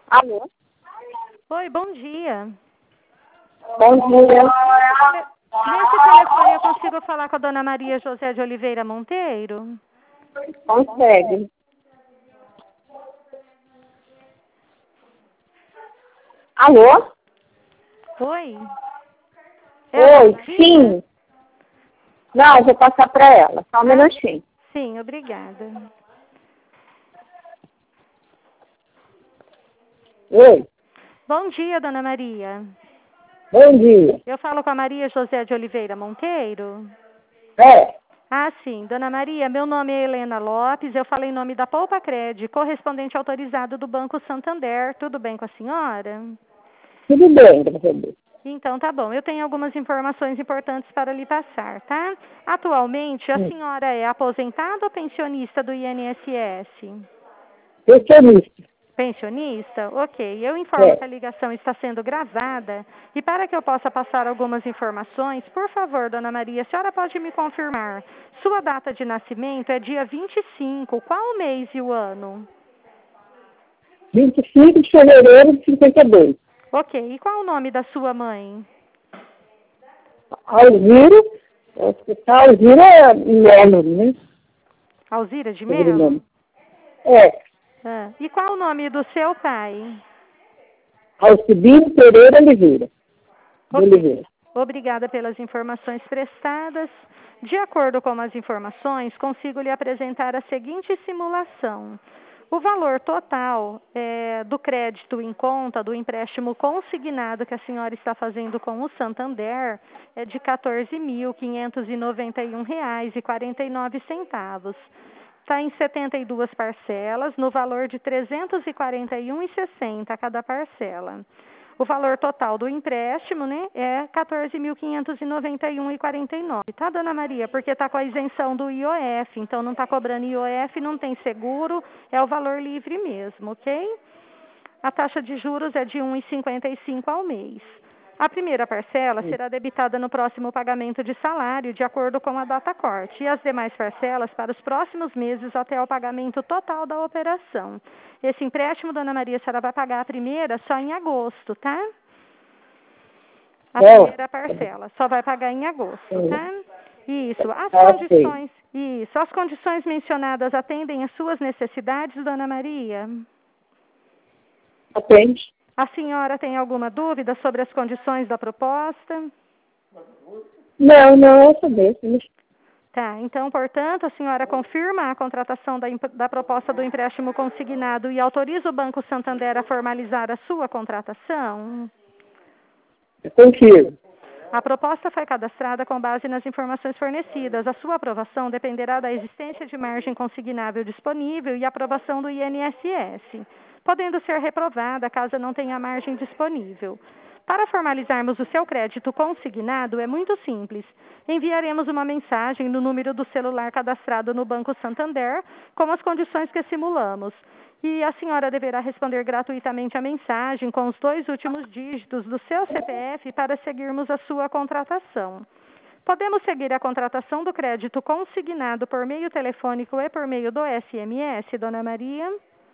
Alô? Oi, bom dia. Bom dia. Nesse telefone eu consigo falar com a dona Maria José de Oliveira Monteiro? Consegue. Alô? Oi? É a dona Oi, Maria? sim. Não, vou passar para ela. Só um minutinho. Sim, obrigada. Oi, Bom dia, dona Maria. bom dia. Eu falo com a Maria José de Oliveira Monteiro? É, Ah, sim. Dona Maria, meu nome é Helena Lopes, eu falo em nome da Poupa Cred, correspondente autorizado do Banco Santander. Tudo bem com a senhora? tudo bem, graças a Deus. Então, tá bom. Eu tenho algumas informações importantes para lhe passar, tá? Atualmente, a senhora é aposentada ou pensionista do INSS? Pensionista. Pensionista? Ok. Eu informo É, que a ligação está sendo gravada e para que eu possa passar algumas informações, por favor, dona Maria, a senhora pode me confirmar. Sua data de nascimento é dia 25. Qual o mês e o ano? 25 de fevereiro de 52. Ok. E qual o nome da sua mãe? Alziro, Alzira Melo, né? Alzira de Mello? Sobrenome. É, Ah. E qual o nome do seu pai? Alcibino Pereira Oliveira. De Ok. Oliveira. Obrigada pelas informações prestadas. De acordo com as informações, consigo lhe apresentar a seguinte simulação. O valor total do crédito em conta do empréstimo consignado que a senhora está fazendo com o Santander é de R$ 14.591,49. Está em 72 parcelas, no valor de R$ 341,60 cada parcela. O valor total do empréstimo, né, é R$ 14.591,49. Tá, dona Maria? Porque está com a isenção do IOF, então não está cobrando IOF, não tem seguro, é o valor livre mesmo, ok? A taxa de juros é de 1,55 ao mês. A primeira parcela será debitada no próximo pagamento de salário, de acordo com a data corte, e as demais parcelas para os próximos meses até o pagamento total da operação. Esse empréstimo, dona Maria, a senhora vai pagar a primeira só em agosto, tá? A primeira parcela só vai pagar em agosto, tá? Isso. As condições mencionadas atendem às suas necessidades, dona Maria? Atende. A senhora tem alguma dúvida sobre as condições da proposta? Não, essa vez. Tá, então, portanto, a senhora confirma a contratação da proposta do empréstimo consignado e autoriza o Banco Santander a formalizar a sua contratação? Eu confio. A proposta foi cadastrada com base nas informações fornecidas. A sua aprovação dependerá da existência de margem consignável disponível e aprovação do INSS, podendo ser reprovada caso não tenha margem disponível. Para formalizarmos o seu crédito consignado, é muito simples. Enviaremos uma mensagem no número do celular cadastrado no Banco Santander, com as condições que simulamos. E a senhora deverá responder gratuitamente a mensagem com os 2 últimos dígitos do seu CPF para seguirmos a sua contratação. Podemos seguir a contratação do crédito consignado por meio telefônico e por meio do SMS, dona Maria?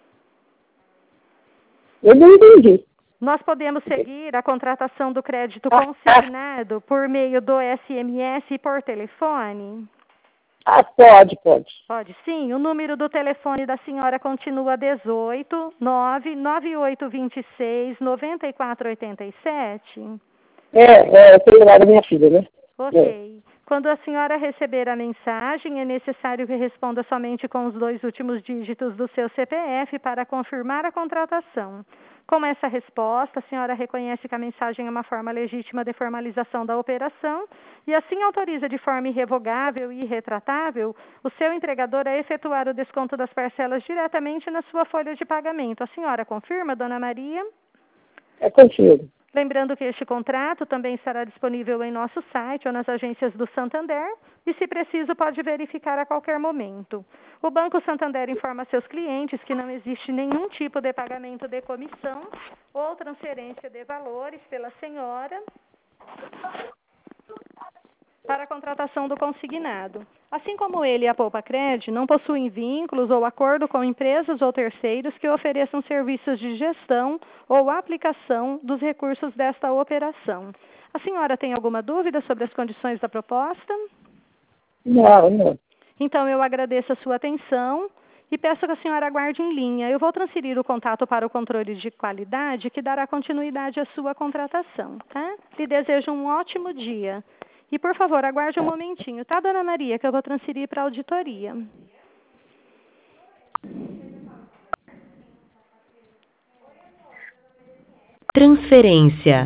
Eu não entendi. Nós podemos seguir a contratação do crédito consignado por meio do SMS e por telefone? Ah, pode. Pode sim. O número do telefone da senhora continua 18 99826 9487? É o celular da minha filha, né? Ok. Quando a senhora receber a mensagem, é necessário que responda somente com os 2 últimos dígitos do seu CPF para confirmar a contratação. Com essa resposta, a senhora reconhece que a mensagem é uma forma legítima de formalização da operação e assim autoriza de forma irrevogável e irretratável o seu entregador a efetuar o desconto das parcelas diretamente na sua folha de pagamento. A senhora confirma, dona Maria? É contigo. Lembrando que este contrato também estará disponível em nosso site ou nas agências do Santander e, se preciso, pode verificar a qualquer momento. O Banco Santander informa seus clientes que não existe nenhum tipo de pagamento de comissão ou transferência de valores pela senhora para a contratação do consignado. Assim como ele e a Poupacred não possuem vínculos ou acordo com empresas ou terceiros que ofereçam serviços de gestão ou aplicação dos recursos desta operação. A senhora tem alguma dúvida sobre as condições da proposta? Não, não. Então, eu agradeço a sua atenção e peço que a senhora aguarde em linha. Eu vou transferir o contato para o controle de qualidade, que dará continuidade à sua contratação, tá? Lhe desejo um ótimo dia. E, por favor, aguarde um momentinho, tá, dona Maria, que eu vou transferir para a auditoria. Transferência.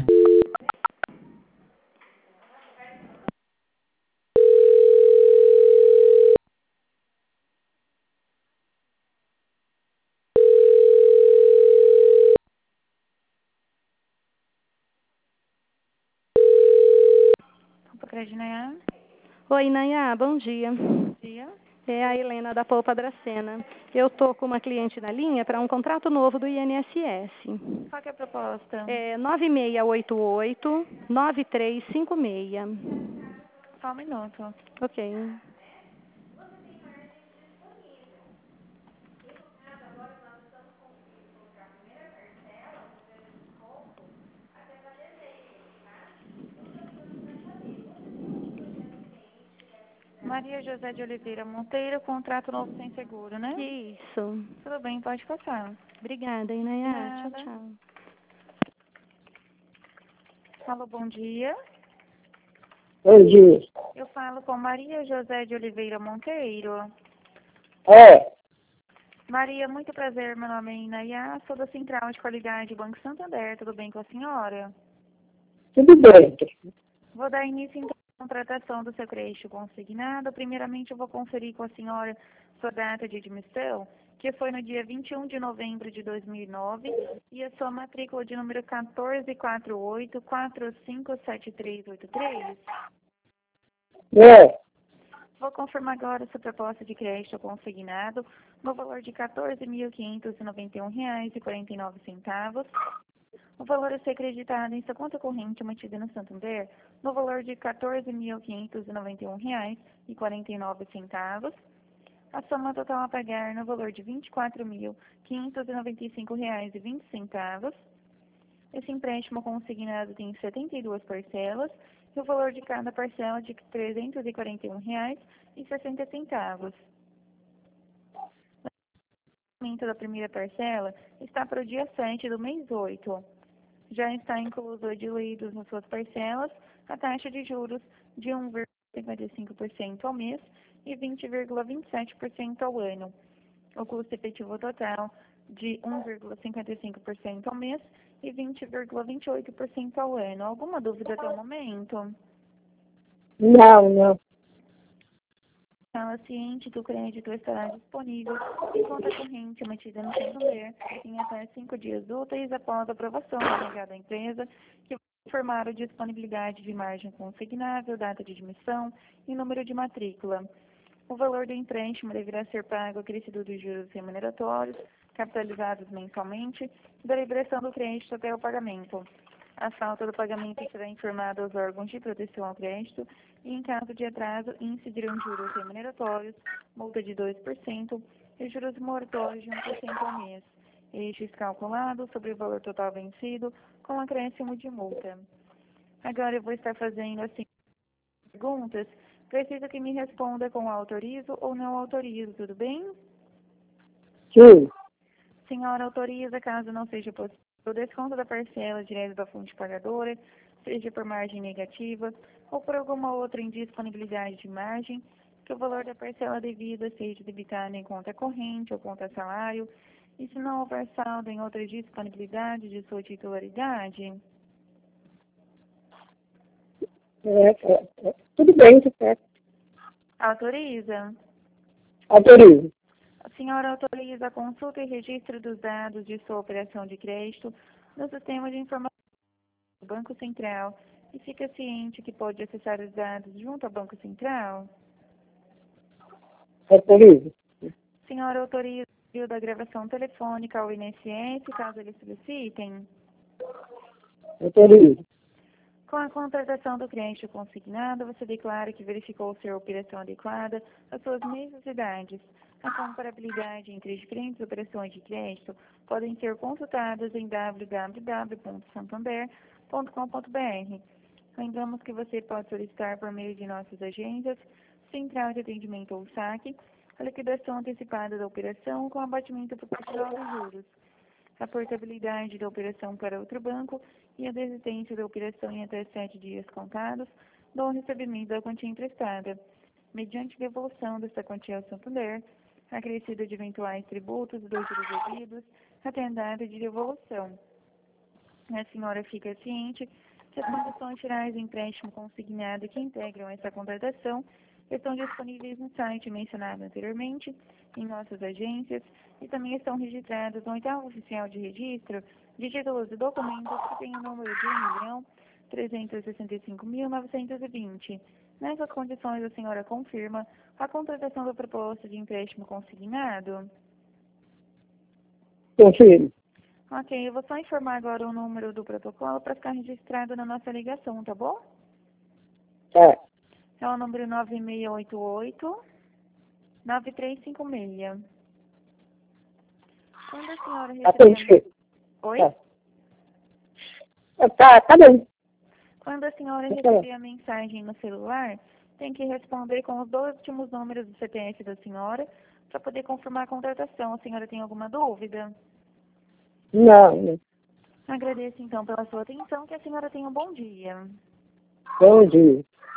Poupacred, Nayá. Oi, Nayá, bom dia. Bom dia. É a Helena da Poupa Dracena. Eu estou com uma cliente na linha para um contrato novo do INSS. Qual que é a proposta? É 9688-9356. Só um minuto. Ok. Maria José de Oliveira Monteiro, contrato novo sem seguro, né? Isso. Tudo bem, pode passar. Obrigada, De Inayá. Tchau, nada. tchau. Alô, bom dia. Bom dia. Eu falo com Maria José de Oliveira Monteiro. É, Maria, muito prazer, meu nome é Inayá, sou da Central de Qualidade Banco Santander, tudo bem com a senhora? tudo bem. Vou dar início então à contratação do seu crédito consignado. Primeiramente, eu vou conferir com a senhora sua data de admissão, que foi no dia 21 de novembro de 2009, e a sua matrícula de número 1448-457383. É, Vou confirmar agora sua proposta de crédito consignado no valor de R$ 14.591,49. O valor a ser acreditado em sua conta corrente mantida no Santander no valor de R$ 14.591,49. A soma total a pagar no valor de R$ 24.595,20. Esse empréstimo consignado tem 72 parcelas e o valor de cada parcela de R$ 341,60. O pagamento da primeira parcela está para o dia 7 do mês 8. Já está incluso diluídos nas suas parcelas a taxa de juros de 1,55% ao mês e 20,27% ao ano. O custo efetivo total de 1,55% ao mês e 20,28% ao ano. Alguma dúvida até o momento? não, não. Fala ciente que o crédito estará disponível em conta corrente mantida no Santander em até 5 dias úteis após a aprovação delegada à empresa, que vai informar a disponibilidade de margem consignável, data de admissão e número de matrícula. O valor do empréstimo deverá ser pago acrescido dos juros remuneratórios, capitalizados mensalmente, da liberação do crédito até o pagamento. A falta do pagamento será informada aos órgãos de proteção ao crédito e, em caso de atraso, incidirão juros remuneratórios, multa de 2% e juros moratórios de 1% ao mês. Estes calculados sobre o valor total vencido com acréscimo de multa. Agora eu vou estar fazendo assim perguntas. Preciso que me responda com autorizo ou não autorizo, tudo bem? Sim, Senhora autoriza, caso não seja possível, o desconto da parcela direto da fonte pagadora, seja por margem negativa ou por alguma outra indisponibilidade de margem, que o valor da parcela devida seja debitado em conta corrente ou conta salário, e se não houver saldo em outra disponibilidade de sua titularidade. tudo bem, tá certo. Autoriza? Autorizo. A senhora autoriza a consulta e registro dos dados de sua operação de crédito no sistema de informação do Banco Central e fica ciente que pode acessar os dados junto ao Banco Central? Autorizo. A senhora autoriza o envio da gravação telefônica ao INSS, caso eles solicitem? Autorizo. Com a contratação do crédito consignado, você declara que verificou ser a operação adequada às suas necessidades. A comparabilidade entre diferentes operações de crédito podem ser consultadas em www.santander.com.br. Lembramos que você pode solicitar por meio de nossas agências, Central de Atendimento ou SAC, a liquidação antecipada da operação com abatimento proporcional dos juros, a portabilidade da operação para outro banco e a desistência da operação em até 7 dias contados do recebimento da quantia emprestada, mediante devolução desta quantia ao Santander, acrescida de eventuais tributos dos juros devidos até a data de devolução. A senhora fica ciente que as condições gerais do empréstimo consignado que integram essa contratação estão disponíveis no site mencionado anteriormente, em nossas agências, e também estão registradas no oitavo oficial de registro de títulos e documentos que tem o número de 1.365.920. Nessas condições, a senhora confirma a contratação da proposta de empréstimo consignado? Confirmo. Ok, eu vou só informar agora o número do protocolo para ficar registrado na nossa ligação, tá bom? É. É o número 9688-9356. Quando a senhora Atende. receber... Oi? Tá bem. Quando a senhora receber a mensagem no celular, tem que responder com os 2 últimos números do CPF da senhora para poder confirmar a contratação. A senhora tem alguma dúvida? Não. Agradeço então pela sua atenção, que a senhora tenha um bom dia. Bom dia.